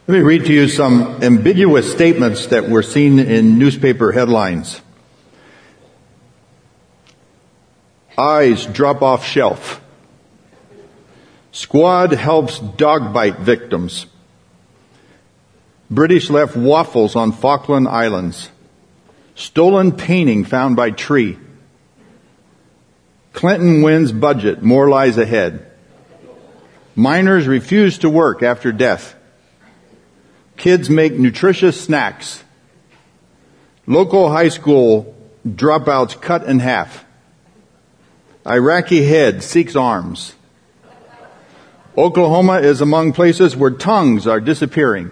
Let me read to you some ambiguous statements that were seen in newspaper headlines. Eyes drop off shelf. Squad helps dog bite victims. British left waffles on Falkland Islands. Stolen painting found by tree. Clinton wins budget, more lies ahead. Miners refuse to work after death. Kids make nutritious snacks. Local high school dropouts cut in half. Iraqi head seeks arms. Oklahoma is among places where tongues are disappearing.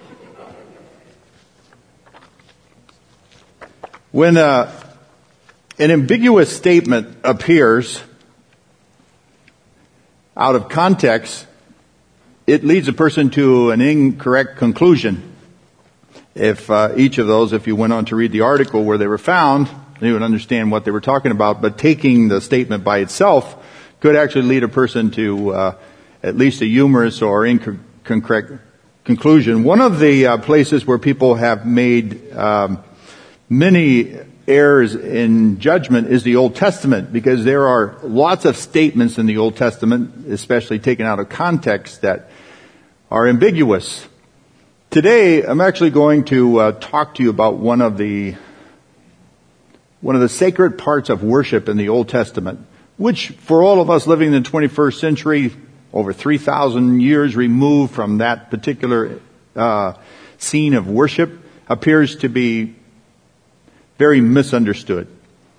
When an ambiguous statement appears out of context, it leads a person to an incorrect conclusion. If each of those, if you went on to read the article where they were found, you would understand what they were talking about. But taking the statement by itself could actually lead a person to at least a humorous or incorrect conclusion. One of the places where people have made many errors in judgment is the Old Testament, because there are lots of statements in the Old Testament, especially taken out of context, that are ambiguous. Today, I'm actually going to talk to you about one of the sacred parts of worship in the Old Testament, which for all of us living in the 21st century, over 3,000 years removed from that particular scene of worship, appears to be very misunderstood.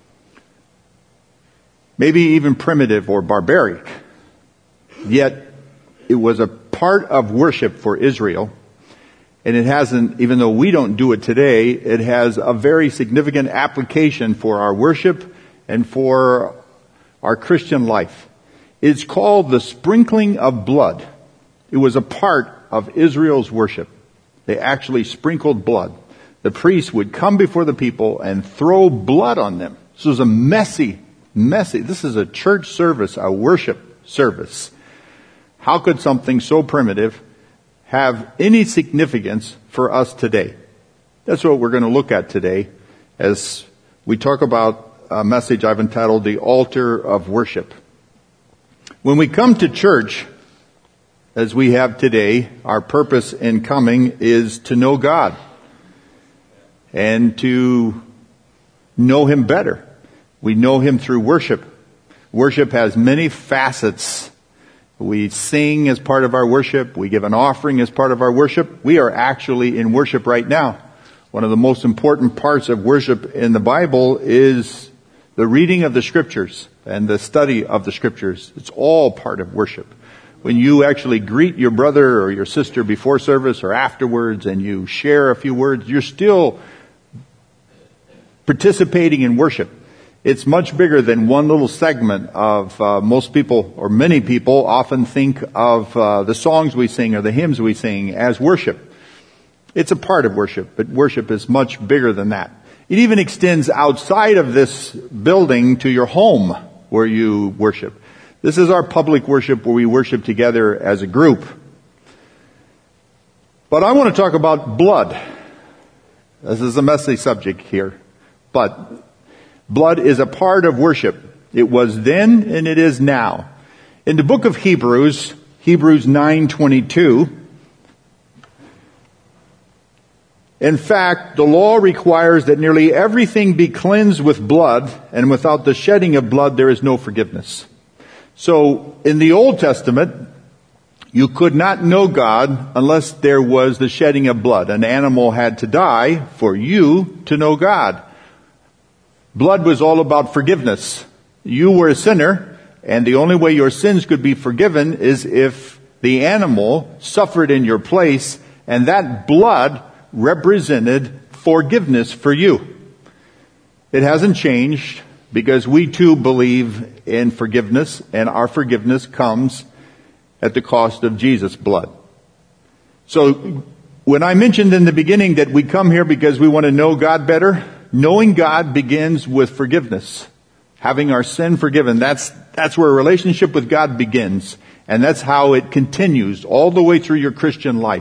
Maybe even primitive or barbaric. Yet, it was a part of worship for Israel. And it hasn't, even though we don't do it today, it has a very significant application for our worship and for our Christian life. It's called the sprinkling of blood. It was a part of Israel's worship. They actually sprinkled blood. The priest would come before the people and throw blood on them. This was a messy, this is a church service, a worship service. How could something so primitive have any significance for us today? That's what we're going to look at today as we talk about a message I've entitled The Altar of Worship. When we come to church, as we have today, our purpose in coming is to know God and to know Him better. We know Him through worship. Worship has many facets. We sing as part of our worship. We give an offering as part of our worship. We are actually in worship right now. One of the most important parts of worship in the Bible is the reading of the Scriptures and the study of the Scriptures. It's all part of worship. When you actually greet your brother or your sister before service or afterwards and you share a few words, you're still participating in worship. It's much bigger than one little segment of most people, or many people often think of the songs we sing or the hymns we sing as worship. It's a part of worship, but worship is much bigger than that. It even extends outside of this building to your home where you worship. This is our public worship where we worship together as a group. But I want to talk about blood. This is a messy subject here. But blood is a part of worship. It was then and it is now. In the book of Hebrews 9:22, in fact, the law requires that nearly everything be cleansed with blood, and without the shedding of blood there is no forgiveness. So, in the Old Testament, you could not know God unless there was the shedding of blood. An animal had to die for you to know God. Blood was all about forgiveness. You were a sinner, and the only way your sins could be forgiven is if the animal suffered in your place, and that blood represented forgiveness for you. It hasn't changed, because we too believe in forgiveness, and our forgiveness comes at the cost of Jesus' blood. So, when I mentioned in the beginning that we come here because we want to know God better, knowing God begins with forgiveness. Having our sin forgiven. That's where a relationship with God begins. And that's how it continues all the way through your Christian life.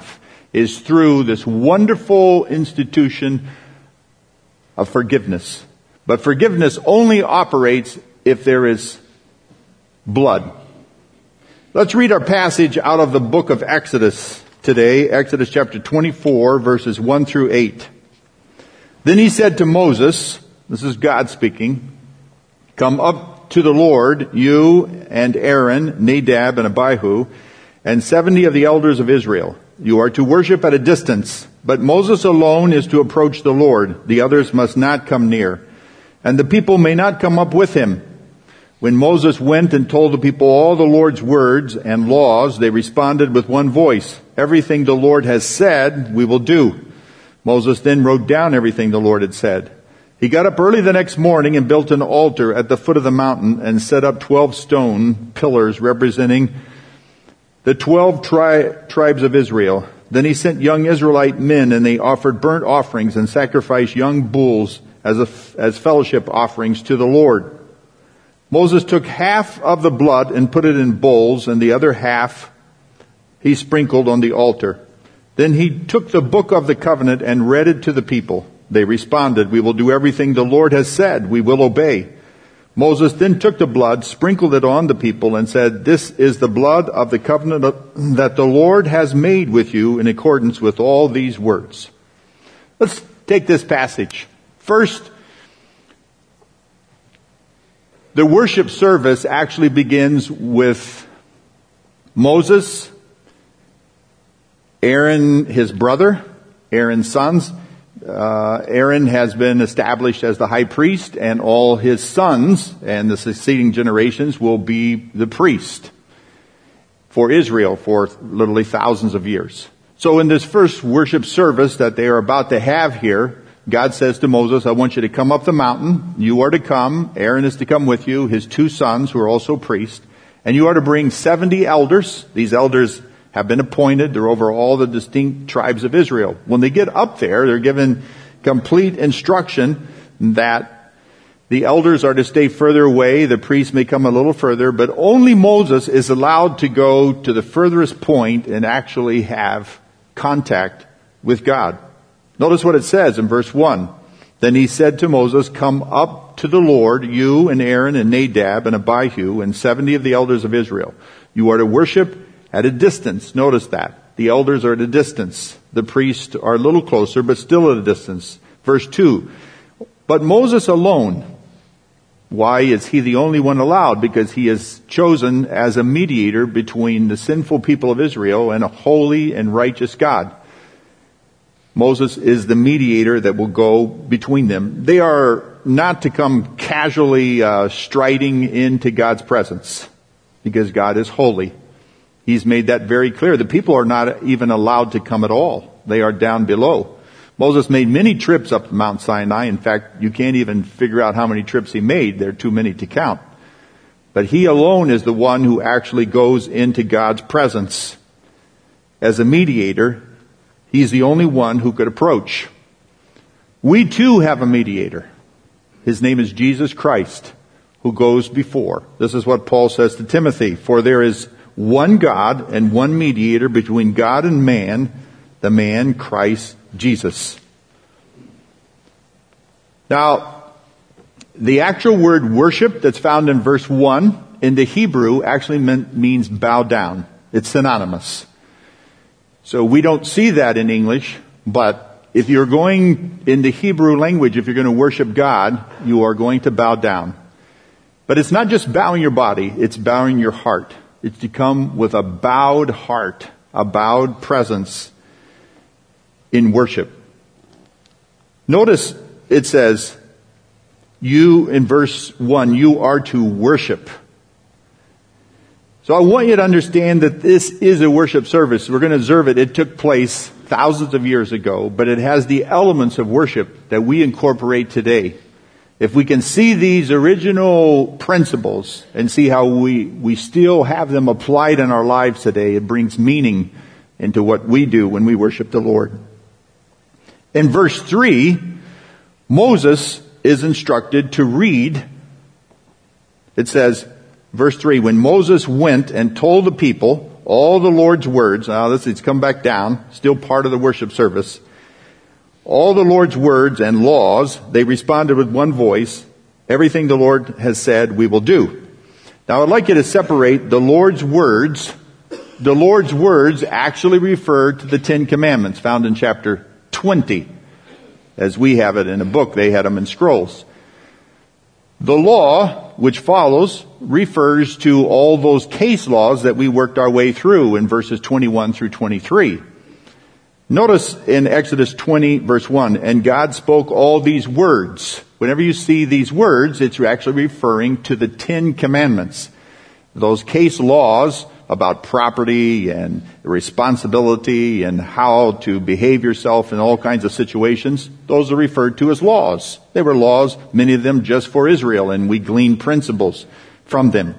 is through this wonderful institution of forgiveness. But forgiveness only operates if there is blood. Let's read our passage out of the book of Exodus today, Exodus chapter 24, verses 1 through 8. Then he said to Moses, this is God speaking, "Come up to the Lord, you and Aaron, Nadab and Abihu, and 70 of the elders of Israel. You are to worship at a distance, but Moses alone is to approach the Lord. The others must not come near, and the people may not come up with him." When Moses went and told the people all the Lord's words and laws, they responded with one voice, "Everything the Lord has said, we will do." Moses then wrote down everything the Lord had said. He got up early the next morning and built an altar at the foot of the mountain and set up 12 stone pillars representing the 12 tribes of Israel. Then he sent young Israelite men, and they offered burnt offerings and sacrificed young bulls as fellowship offerings to the Lord. Moses took half of the blood and put it in bowls, and the other half he sprinkled on the altar. Then he took the book of the covenant and read it to the people. They responded, "We will do everything the Lord has said. We will obey." Moses then took the blood, sprinkled it on the people, and said, "This is the blood of the covenant that the Lord has made with you in accordance with all these words." Let's take this passage. First, the worship service actually begins with Moses, Aaron, his brother, Aaron's sons. Aaron has been established as the high priest, and all his sons and the succeeding generations will be the priest for Israel for literally thousands of years. So in this first worship service that they are about to have here, God says to Moses, "I want you to come up the mountain. You are to come. Aaron is to come with you, his 2 sons who are also priests. And you are to bring 70 elders. These elders have been appointed. They're over all the distinct tribes of Israel. When they get up there, they're given complete instruction that the elders are to stay further away. The priests may come a little further, but only Moses is allowed to go to the furthest point and actually have contact with God. Notice what it says in verse 1. Then he said to Moses, "Come up to the Lord, you and Aaron and Nadab and Abihu and 70 of the elders of Israel. You are to worship at a distance." Notice that. The elders are at a distance. The priests are a little closer, but still at a distance. Verse 2. But Moses alone. Why is he the only one allowed? Because he is chosen as a mediator between the sinful people of Israel and a holy and righteous God. Moses is the mediator that will go between them. They are not to come casually striding into God's presence, because God is holy. He's made that very clear. The people are not even allowed to come at all. They are down below. Moses made many trips up Mount Sinai. In fact, you can't even figure out how many trips he made. There are too many to count. But he alone is the one who actually goes into God's presence. As a mediator, he's the only one who could approach. We too have a mediator. His name is Jesus Christ, who goes before. This is what Paul says to Timothy. "For there is one God and one mediator between God and man, the man Christ Jesus." Now, the actual word worship that's found in verse 1 in the Hebrew actually means bow down. It's synonymous. So we don't see that in English, but if you're going in the Hebrew language, if you're going to worship God, you are going to bow down. But it's not just bowing your body, it's bowing your heart. It's to come with a bowed heart, a bowed presence in worship. Notice it says, you, in verse 1, you are to worship. So I want you to understand that this is a worship service. We're going to observe it. It took place thousands of years ago, but it has the elements of worship that we incorporate today. If we can see these original principles and see how we still have them applied in our lives today, it brings meaning into what we do when we worship the Lord. In verse 3, Moses is instructed to read. It says, verse 3, when Moses went and told the people all the Lord's words, now it's come back down, still part of the worship service. All the Lord's words and laws, they responded with one voice, everything the Lord has said we will do. Now I'd like you to separate the Lord's words. The Lord's words actually refer to the 10 Commandments found in chapter 20. As we have it in a book, they had them in scrolls. The law, which follows, refers to all those case laws that we worked our way through in verses 21 through 23. Notice in Exodus 20, verse 1, and God spoke all these words. Whenever you see these words, it's actually referring to the 10 Commandments. Those case laws about property and responsibility and how to behave yourself in all kinds of situations, those are referred to as laws. They were laws, many of them just for Israel, and we glean principles from them.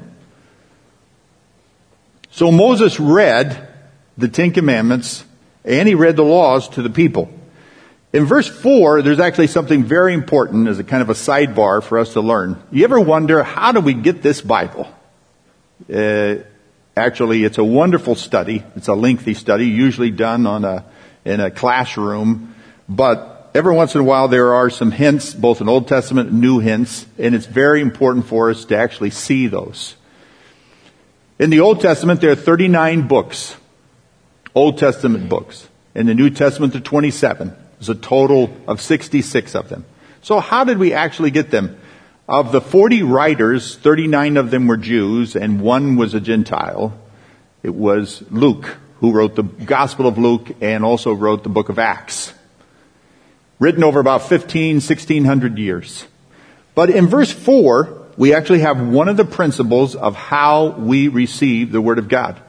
So Moses read the 10 Commandments and he read the laws to the people. In verse 4, there's actually something very important as a kind of a sidebar for us to learn. You ever wonder, how do we get this Bible? Actually, it's a wonderful study. It's a lengthy study, usually done in a classroom. But every once in a while there are some hints, both in Old Testament and New hints, and it's very important for us to actually see those. In the Old Testament, there are 39 books, Old Testament books. In the New Testament, there are 27. There's a total of 66 of them. So how did we actually get them? Of the 40 writers, 39 of them were Jews and one was a Gentile. It was Luke, who wrote the Gospel of Luke and also wrote the book of Acts. Written over about 1600 years. But in verse 4, we actually have one of the principles of how we receive the Word of God.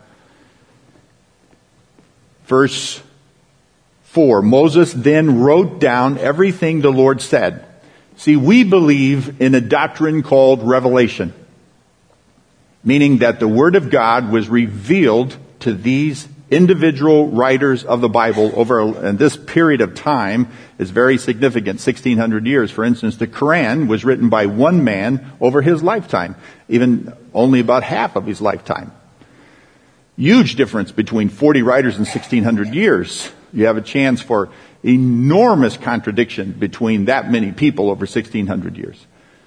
Verse 4, Moses then wrote down everything the Lord said. See, we believe in a doctrine called revelation, meaning that the Word of God was revealed to these individual writers of the Bible and this period of time is very significant, 1600 years. For instance, the Quran was written by one man over his lifetime, even only about half of his lifetime. Huge difference between 40 writers in 1600 years. You have a chance for enormous contradiction between that many people over 1600 years.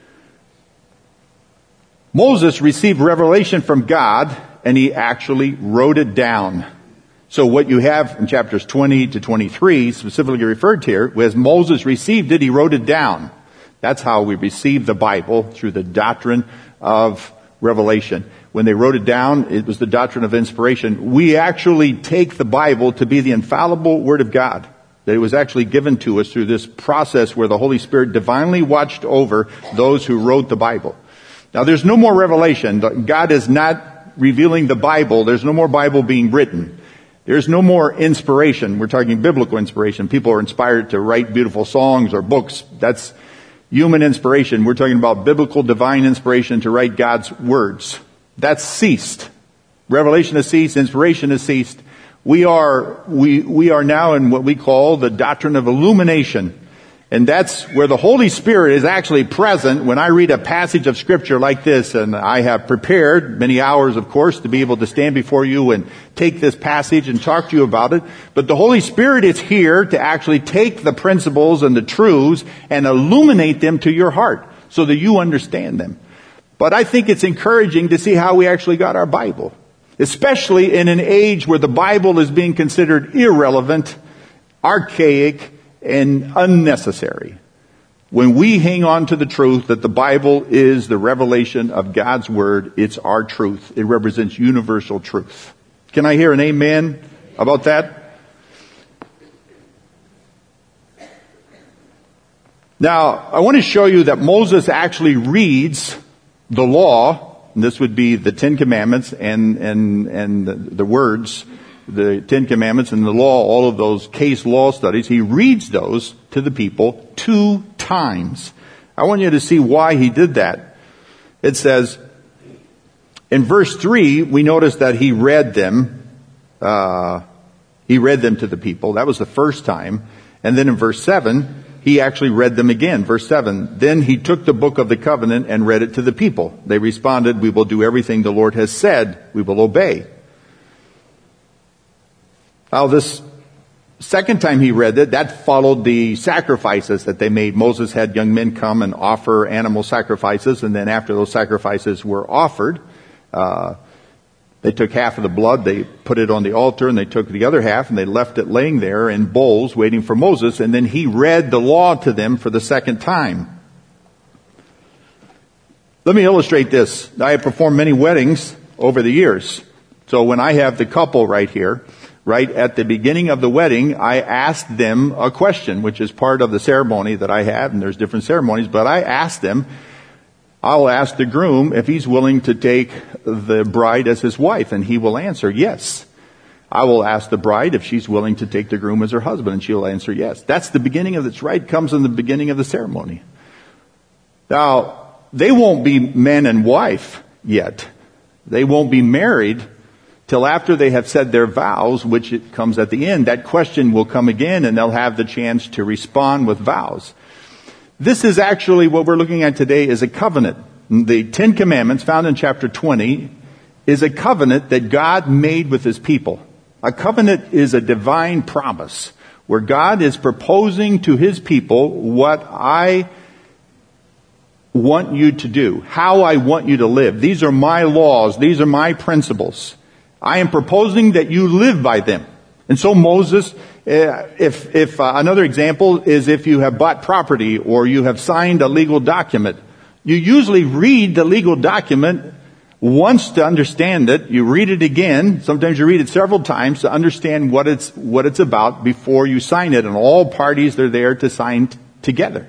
Moses received revelation from God and he actually wrote it down. So what you have in chapters 20 to 23 specifically referred to here, as Moses received it, he wrote it down. That's how we receive the Bible, through the doctrine of revelation. When they wrote it down, it was the doctrine of inspiration. We actually take the Bible to be the infallible Word of God. That it was actually given to us through this process where the Holy Spirit divinely watched over those who wrote the Bible. Now there's no more revelation. God is not revealing the Bible. There's no more Bible being written. There's no more inspiration. We're talking biblical inspiration. People are inspired to write beautiful songs or books. That's human inspiration. We're talking about biblical divine inspiration to write God's words. That's ceased. Revelation has ceased. Inspiration has ceased. We are now in what we call the doctrine of illumination. And that's where the Holy Spirit is actually present when I read a passage of Scripture like this. And I have prepared many hours, of course, to be able to stand before you and take this passage and talk to you about it. But the Holy Spirit is here to actually take the principles and the truths and illuminate them to your heart so that you understand them. But I think it's encouraging to see how we actually got our Bible. Especially in an age where the Bible is being considered irrelevant, archaic, and unnecessary. When we hang on to the truth that the Bible is the revelation of God's Word, it's our truth. It represents universal truth. Can I hear an amen about that? Now, I want to show you that Moses actually reads the law. And this would be the 10 Commandments and the words, the 10 Commandments and the law, all of those case law studies. He reads those to the people 2 times. I want you to see why he did that. It says, in verse 3, we notice that he read them to the people. That was the first time. And then in verse 7, he actually read them again. Verse 7, then he took the book of the covenant and read it to the people. They responded, we will do everything the Lord has said. We will obey. Well, this second time he read it, that followed the sacrifices that they made. Moses had young men come and offer animal sacrifices, and then after those sacrifices were offered, they took half of the blood, they put it on the altar, and they took the other half, and they left it laying there in bowls waiting for Moses, and then he read the law to them for the second time. Let me illustrate this. I have performed many weddings over the years. So when I have the couple right here, right at the beginning of the wedding, I asked them a question, which is part of the ceremony that I have, and there's different ceremonies, but I asked them, I'll ask the groom if he's willing to take the bride as his wife, and he will answer yes. I will ask the bride if she's willing to take the groom as her husband, and she'll answer yes. That's the beginning of this, right? Comes in the beginning of the ceremony. Now, they won't be man and wife yet. They won't be married till after they have said their vows, which it comes at the end. That question will come again, and they'll have the chance to respond with vows. This is actually what we're looking at today is a covenant. The 10 Commandments found in chapter 20 is a covenant that God made with His people. A covenant is a divine promise where God is proposing to His people what I want you to do, how I want you to live. These are my laws. These are my principles. I am proposing that you live by them. And so Moses, if another example is if you have bought property or you have signed a legal document, you usually read the legal document once to understand it. You read it again. Sometimes you read it several times to understand what it's about before you sign it. And all parties are there to sign together.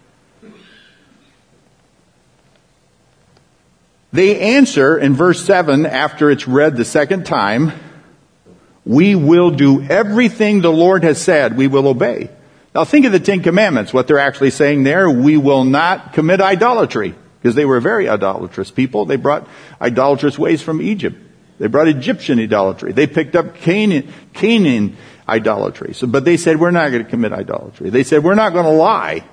They answer in verse 7 after it's read the second time, we will do everything the Lord has said, we will obey. Now think of the 10 Commandments, what they're actually saying there. We will not commit idolatry, because they were very idolatrous people. They brought idolatrous ways from Egypt. They brought Egyptian idolatry. They picked up Canaan idolatry. But they said, we're not going to commit idolatry. They said, we're not going to lie.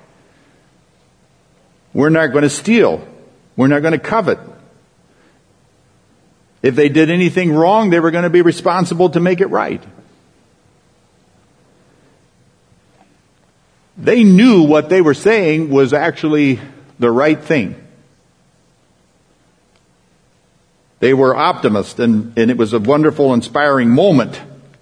We're not going to steal. We're not going to covet. If they did anything wrong, they were going to be responsible to make it right. They knew what they were saying was actually the right thing. They were optimists, and it was a wonderful, inspiring moment.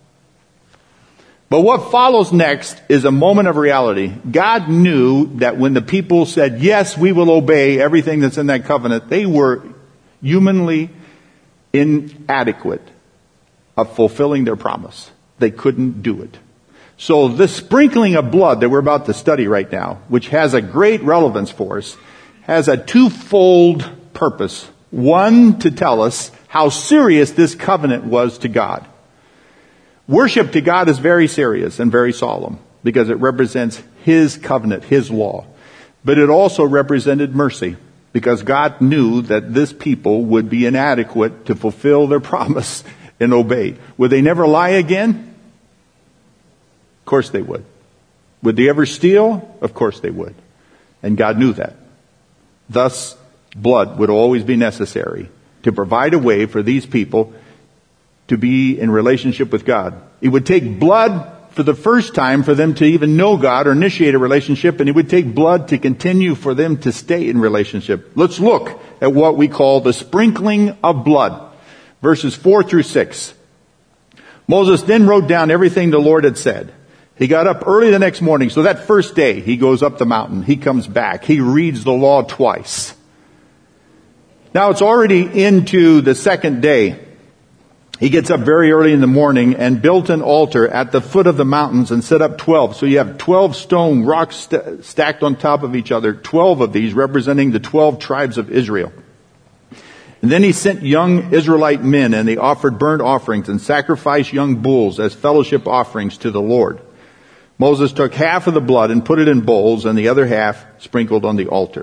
But what follows next is a moment of reality. God knew that when the people said, yes, we will obey everything that's in that covenant, they were humanly inadequate of fulfilling their promise. They couldn't do it. So this sprinkling of blood that we're about to study right now, which has a great relevance for us, has a twofold purpose. One, to tell us how serious this covenant was to God. Worship to God is very serious and very solemn because it represents His covenant, His law. But it also represented mercy, because God knew that this people would be inadequate to fulfill their promise and obey. Would they never lie again? Of course they would. Would they ever steal? Of course they would. And God knew that. Thus, blood would always be necessary to provide a way for these people to be in relationship with God. It would take blood for the first time for them to even know God or initiate a relationship, and it would take blood to continue for them to stay in relationship. Let's look at what we call the sprinkling of blood. Verses 4 through 6. Moses then wrote down everything the Lord had said. He got up early the next morning. So that first day, he goes up the mountain. He comes back. He reads the law twice. Now it's already into the second day. He gets up very early in the morning and built an altar at the foot of the mountains and set up 12. So you have 12 stone rocks stacked on top of each other, 12 of these representing the 12 tribes of Israel. And then he sent young Israelite men, and they offered burnt offerings and sacrificed young bulls as fellowship offerings to the Lord. Moses took half of the blood and put it in bowls, and the other half sprinkled on the altar.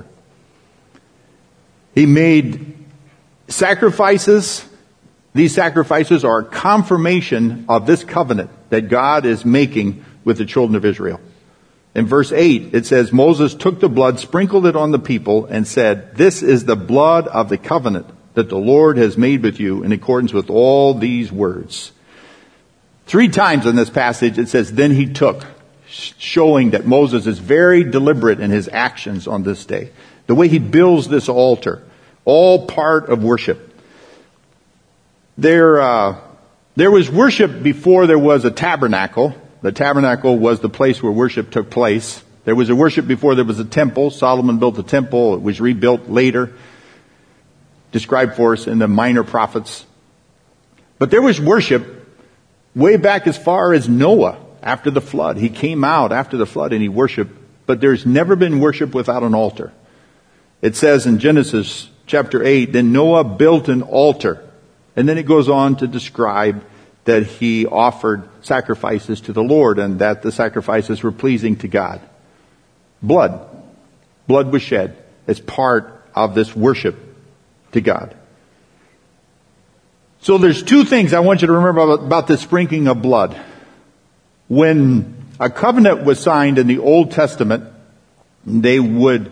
He made sacrifices. These sacrifices are a confirmation of this covenant that God is making with the children of Israel. In verse 8, it says, Moses took the blood, sprinkled it on the people, and said, this is the blood of the covenant that the Lord has made with you in accordance with all these words. 3 times in this passage it says, then he took, showing that Moses is very deliberate in his actions on this day. The way he builds this altar, all part of worship. There was worship before there was a tabernacle. The tabernacle was the place where worship took place. There was a worship before there was a temple. Solomon built the temple. It was rebuilt later, described for us in the Minor Prophets. But there was worship way back as far as Noah after the flood. He came out after the flood and he worshiped. But there's never been worship without an altar. It says in Genesis chapter 8, then Noah built an altar. And then it goes on to describe that he offered sacrifices to the Lord and that the sacrifices were pleasing to God. Blood. Blood was shed as part of this worship to God. So there's 2 things I want you to remember about the sprinkling of blood. When a covenant was signed in the Old Testament, they would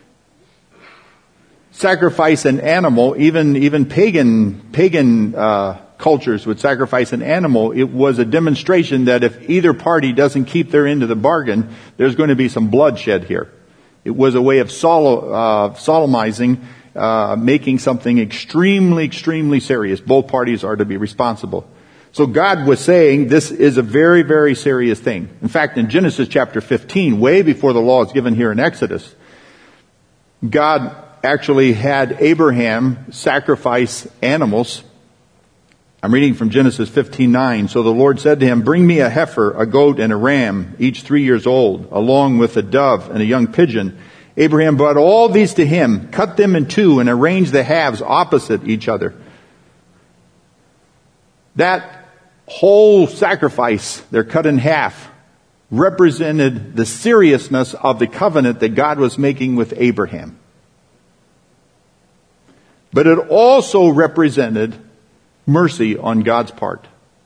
sacrifice an animal. Even pagan cultures would sacrifice an animal. It was a demonstration that if either party doesn't keep their end of the bargain, there's going to be some bloodshed here. It was a way of solemnizing, making something extremely, extremely serious. Both parties are to be responsible. So God was saying this is a very, very serious thing. In fact, in Genesis chapter 15, way before the law is given here in Exodus, God actually had Abraham sacrifice animals. I'm reading from Genesis 15:9. So the Lord said to him, bring me a heifer, a goat, and a ram, each 3 years old, along with a dove and a young pigeon. Abraham brought all these to him, cut them in 2, and arranged the halves opposite each other. That whole sacrifice, they're cut in half, represented the seriousness of the covenant that God was making with Abraham. But it also represented mercy on God's part.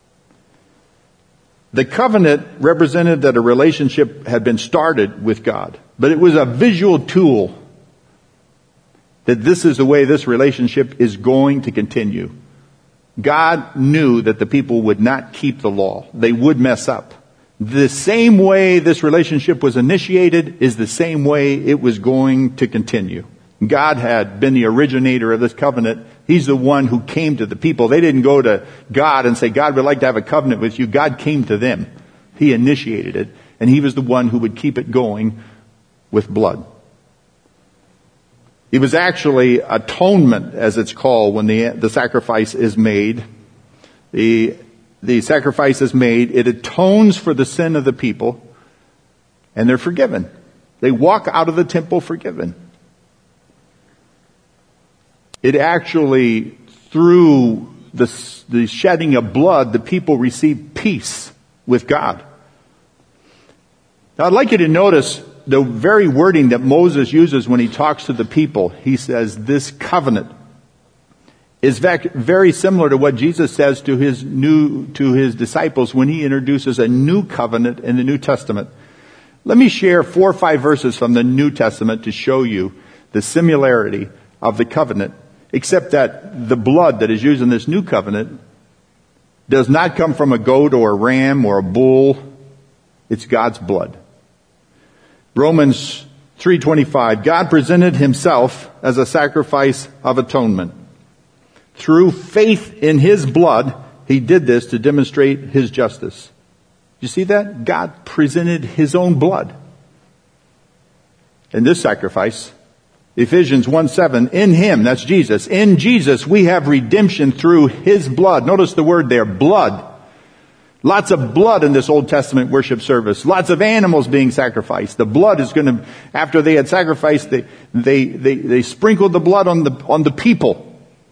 The covenant represented that a relationship had been started with God, but it was a visual tool that this is the way this relationship is going to continue. God knew that the people would not keep the law. They would mess up. The same way this relationship was initiated is the same way it was going to continue. God had been the originator of this covenant. He's the one who came to the people. They didn't go to God and say, God would like to have a covenant with you. God came to them. He initiated it, and he was the one who would keep it going with blood. It was actually atonement, as it's called, when the sacrifice is made. The sacrifice is made. It atones for the sin of the people, and they're forgiven. They walk out of the temple forgiven. It actually, through the shedding of blood, the people receive peace with God. Now, I'd like you to notice the very wording that Moses uses when he talks to the people. He says, this covenant is very similar to what Jesus says to his disciples when he introduces a new covenant in the New Testament. Let me share 4 or 5 verses from the New Testament to show you the similarity of the covenant, except that the blood that is used in this new covenant does not come from a goat or a ram or a bull. It's God's blood. Romans 3:25, God presented himself as a sacrifice of atonement. Through faith in his blood, he did this to demonstrate his justice. You see that? God presented his own blood in this sacrifice. Ephesians 1:7, in him, that's Jesus, in Jesus we have redemption through his blood. Notice the word there, blood. Lots of blood in this Old Testament worship service. Lots of animals being sacrificed. The blood is going to, after they had sacrificed, they sprinkled the blood on the people.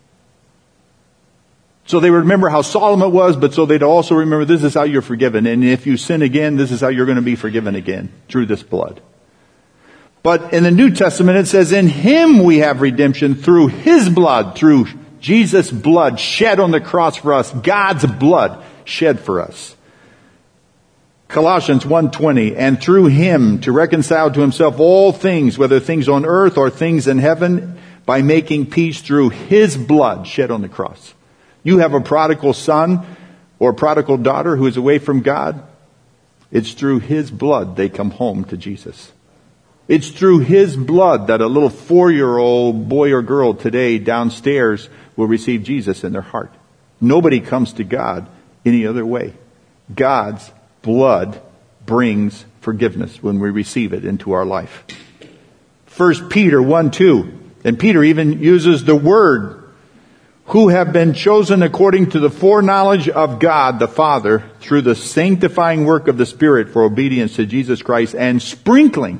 So they remember how solemn it was, but so they'd also remember this is how you're forgiven. And if you sin again, this is how you're going to be forgiven again, through this blood. But in the New Testament it says, in him we have redemption through his blood, through Jesus' blood shed on the cross for us, God's blood shed for us. Colossians 1:20, and through him to reconcile to himself all things, whether things on earth or things in heaven, by making peace through his blood shed on the cross. You have a prodigal son or prodigal daughter who is away from God, it's through His blood they come home to Jesus. It's through His blood that a little 4-year-old boy or girl today downstairs will receive Jesus in their heart. Nobody comes to God any other way. God's blood brings forgiveness when we receive it into our life. 1 Peter 1:2, and Peter even uses the word, who have been chosen according to the foreknowledge of God the Father through the sanctifying work of the Spirit for obedience to Jesus Christ and sprinkling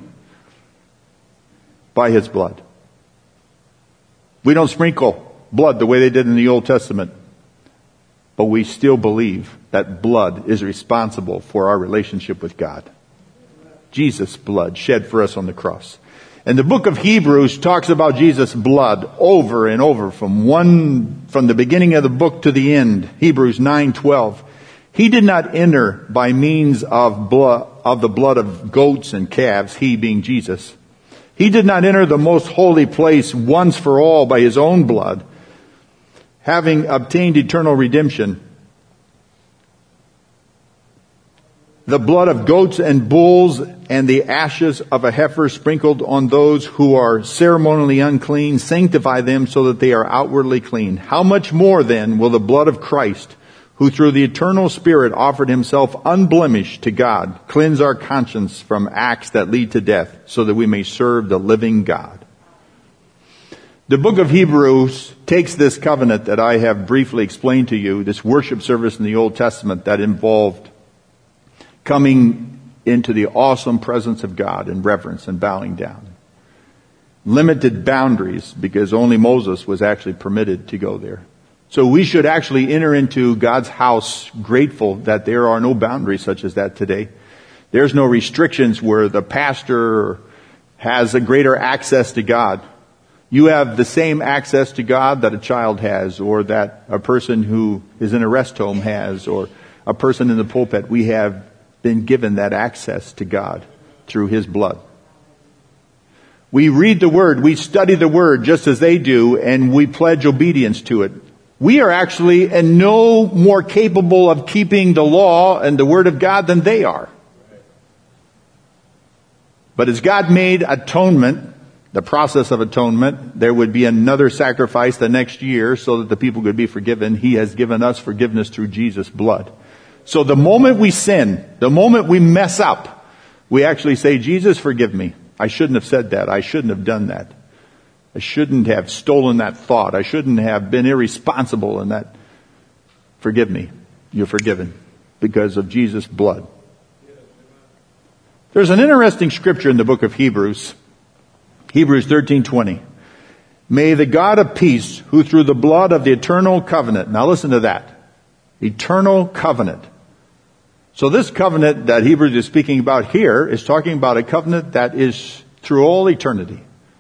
by His blood. We don't sprinkle blood the way they did in the Old Testament, but we still believe that blood is responsible for our relationship with God. Jesus' blood shed for us on the cross. And the book of Hebrews talks about Jesus' blood over and over from the beginning of the book to the end. Hebrews 9:12. He did not enter by means of the blood of goats and calves, He being Jesus. He did not enter the most holy place once for all by His own blood, having obtained eternal redemption. The blood of goats and bulls and the ashes of a heifer sprinkled on those who are ceremonially unclean sanctify them so that they are outwardly clean. How much more then will the blood of Christ, who through the eternal Spirit offered Himself unblemished to God, cleanse our conscience from acts that lead to death, so that we may serve the living God? The book of Hebrews takes this covenant that I have briefly explained to you, this worship service in the Old Testament that involved coming into the awesome presence of God in reverence and bowing down. Limited boundaries, because only Moses was actually permitted to go there. So we should actually enter into God's house grateful that there are no boundaries such as that today. There's no restrictions where the pastor has a greater access to God. You have the same access to God that a child has, or that a person who is in a rest home has, or a person in the pulpit. We have been given that access to God through His blood. We read the Word, we study the Word just as they do, and we pledge obedience to it. We are actually no more capable of keeping the law and the Word of God than they are. But as God made atonement, the process of atonement, there would be another sacrifice the next year so that the people could be forgiven. He has given us forgiveness through Jesus' blood. So the moment we sin, the moment we mess up, we actually say, Jesus, forgive me. I shouldn't have said that. I shouldn't have done that. I shouldn't have stolen that thought. I shouldn't have been irresponsible in that. Forgive me. You're forgiven because of Jesus' blood. There's an interesting scripture in the book of Hebrews. Hebrews 13:20. May the God of peace, who through the blood of the eternal covenant, now listen to that, eternal covenant. So this covenant that Hebrews is speaking about here is talking about a covenant that is through all eternity.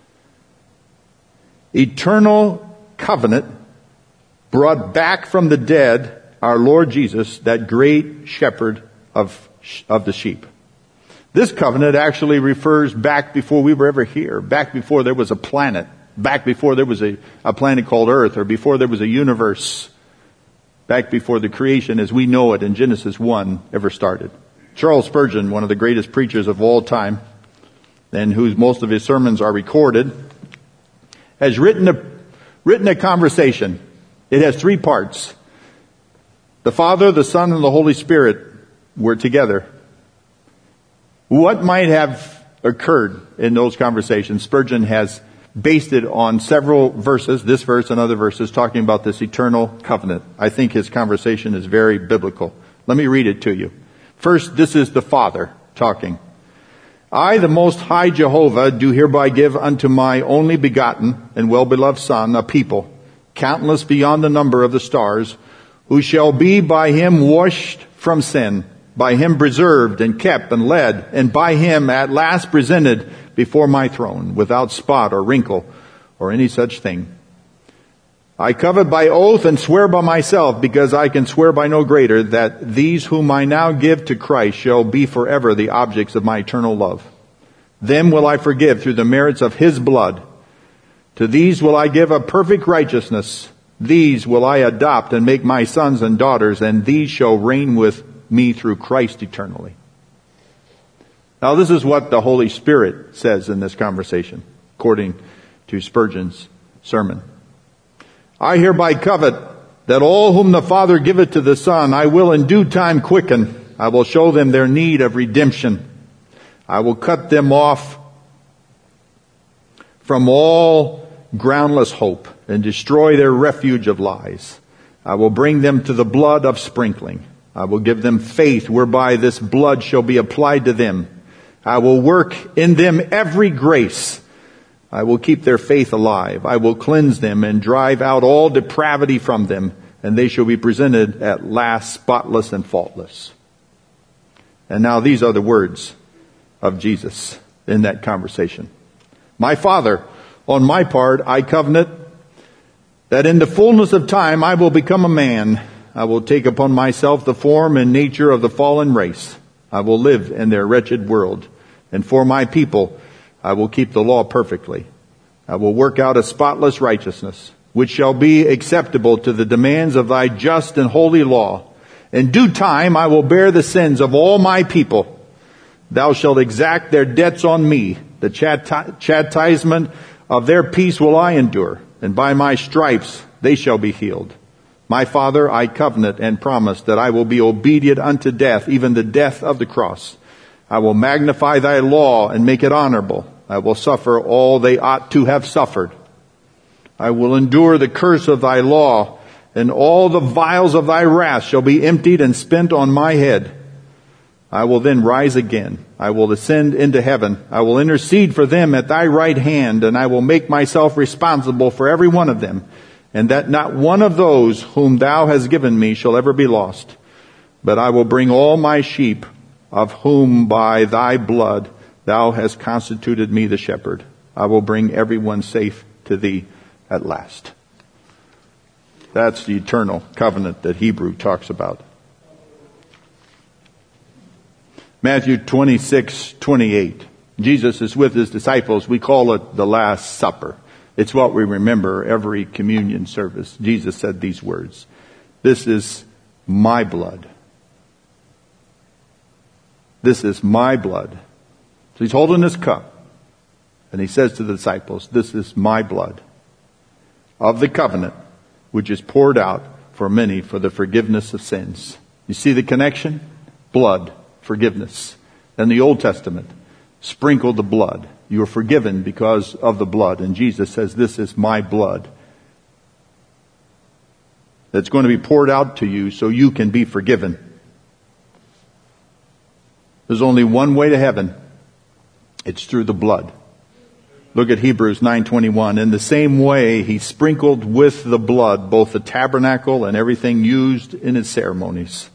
Eternal covenant brought back from the dead our Lord Jesus, that great shepherd of the sheep. This covenant actually refers back before we were ever here, back before there was a planet, back before there was a planet called Earth, or before there was a universe, back before the creation as we know it in Genesis 1 ever started. Charles Spurgeon, one of the greatest preachers of all time, and whose most of his sermons are recorded, has written a conversation. It has 3 parts. The Father, the Son, and the Holy Spirit were together. What might have occurred in those conversations? Spurgeon has based it on several verses, this verse and other verses, talking about this eternal covenant. I think his conversation is very biblical. Let me read it to you. First, this is the Father talking. I, the Most High Jehovah, do hereby give unto my only begotten and well-beloved Son a people, countless beyond the number of the stars, who shall be by Him washed from sin, by Him preserved and kept and led, and by Him at last presented before my throne, without spot or wrinkle or any such thing. I covet by oath and swear by myself, because I can swear by no greater, that these whom I now give to Christ shall be forever the objects of my eternal love. Them will I forgive through the merits of His blood. To these will I give a perfect righteousness, These will I adopt and make my sons and daughters, and these shall reign with me through Christ eternally. Now this is what the Holy Spirit says in this conversation, according to Spurgeon's sermon. I hereby covet that all whom the Father giveth to the Son, I will in due time quicken. I will show them their need of redemption. I will cut them off from all groundless hope and destroy their refuge of lies. I will bring them to the blood of sprinkling. I will give them faith whereby this blood shall be applied to them. I will work in them every grace. I will keep their faith alive. I will cleanse them and drive out all depravity from them, and they shall be presented at last spotless and faultless. And now these are the words of Jesus in that conversation. My Father, on my part, I covenant that in the fullness of time I will become a man. I will take upon myself the form and nature of the fallen race. I will live in their wretched world. And for my people, I will keep the law perfectly. I will work out a spotless righteousness, which shall be acceptable to the demands of thy just and holy law. In due time I will bear the sins of all my people. Thou shalt exact their debts on me. The chastisement of their peace will I endure, and by my stripes they shall be healed. My Father, I covenant and promise that I will be obedient unto death, even the death of the cross. I will magnify thy law and make it honorable. I will suffer all they ought to have suffered. I will endure the curse of thy law, and all the vials of thy wrath shall be emptied and spent on my head. I will then rise again. I will ascend into heaven. I will intercede for them at thy right hand, and I will make myself responsible for every one of them, and that not one of those whom thou hast given me shall ever be lost. But I will bring all my sheep, of whom by thy blood thou hast constituted me the shepherd. I will bring everyone safe to thee at last. That's the eternal covenant that Hebrew talks about. Matthew 26:28. Jesus is with his disciples. We call it the Last Supper. It's what we remember every communion service. Jesus said these words. This is my blood. This is my blood. So he's holding this cup. And he says to the disciples, this is my blood of the covenant, which is poured out for many for the forgiveness of sins. You see the connection? Blood, forgiveness. In the Old Testament, sprinkle the blood. You are forgiven because of the blood. And Jesus says, this is my blood that's going to be poured out to you so you can be forgiven. There's only one way to heaven. It's through the blood. Look at Hebrews 9:21. In the same way, he sprinkled with the blood both the tabernacle and everything used in its ceremonies.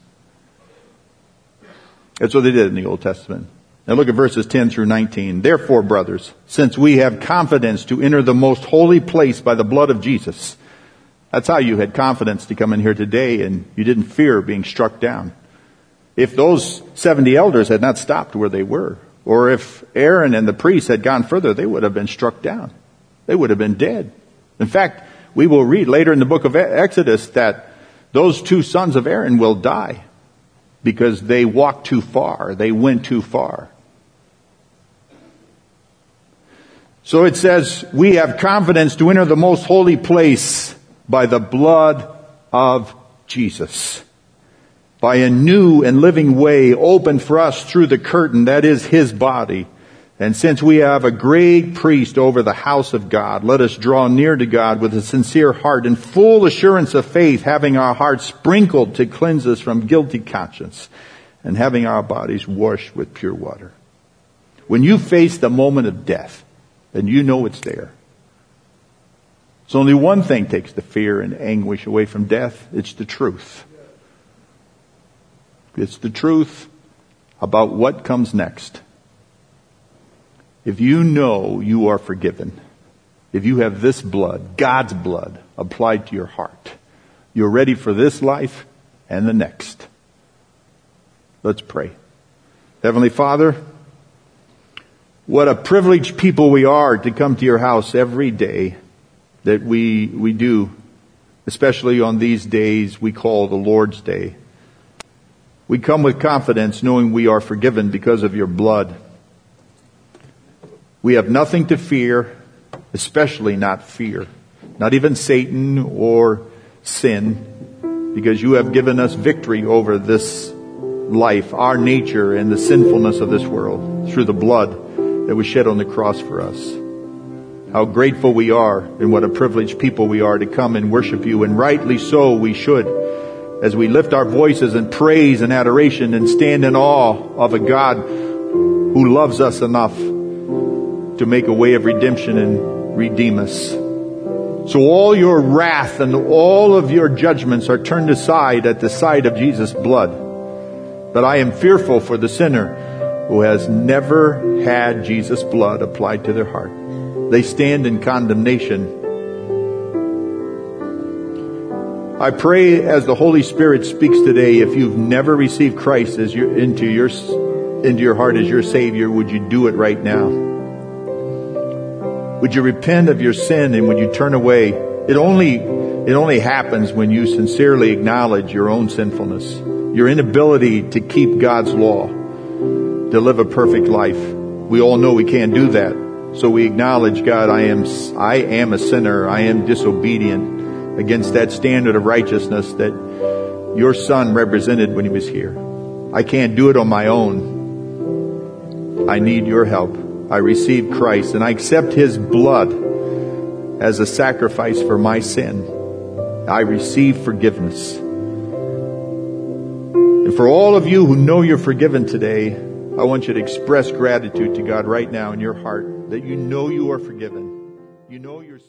That's what they did in the Old Testament. Now look at verses 10 through 19. Therefore, brothers, since we have confidence to enter the most holy place by the blood of Jesus. That's how you had confidence to come in here today and you didn't fear being struck down. If those 70 elders had not stopped where they were, or if Aaron and the priests had gone further, they would have been struck down. They would have been dead. In fact, we will read later in the book of Exodus that those two sons of Aaron will die because they walked too far. They went too far. So it says, we have confidence to enter the most holy place by the blood of Jesus. By a new and living way opened for us through the curtain, that is his body. And since we have a great priest over the house of God, let us draw near to God with a sincere heart and full assurance of faith, having our hearts sprinkled to cleanse us from guilty conscience, and having our bodies washed with pure water. When you face the moment of death, then you know it's there. So only one thing takes the fear and anguish away from death. It's the truth. It's the truth about what comes next. If you know you are forgiven, if you have this blood, God's blood, applied to your heart, you're ready for this life and the next. Let's pray. Heavenly Father, what a privileged people we are to come to your house every day, that we do especially on these days we call the Lord's Day. We come with confidence knowing we are forgiven because of your blood. We have nothing to fear, especially not fear, not even Satan or sin, because you have given us victory over this life, our nature, and the sinfulness of this world through the blood that was shed on the cross for us. How grateful we are, and what a privileged people we are to come and worship you, and rightly so we should, as we lift our voices in praise and adoration and stand in awe of a God who loves us enough to make a way of redemption and redeem us. So all your wrath and all of your judgments are turned aside at the sight of Jesus' blood. But I am fearful for the sinner who has never had Jesus' blood applied to their heart. They stand in condemnation. I pray as the Holy Spirit speaks today, if you've never received Christ as into your heart as your Savior, would you do it right now? Would you repent of your sin and would you turn away? It only happens when you sincerely acknowledge your own sinfulness, your inability to keep God's law, to live a perfect life. We all know we can't do that. So we acknowledge, God, I am a sinner. I am disobedient against that standard of righteousness that your Son represented when he was here. I can't do it on my own. I need your help. I receive Christ and I accept his blood as a sacrifice for my sin. I receive forgiveness. And for all of you who know you're forgiven today, I want you to express gratitude to God right now in your heart that you know you are forgiven. You know you're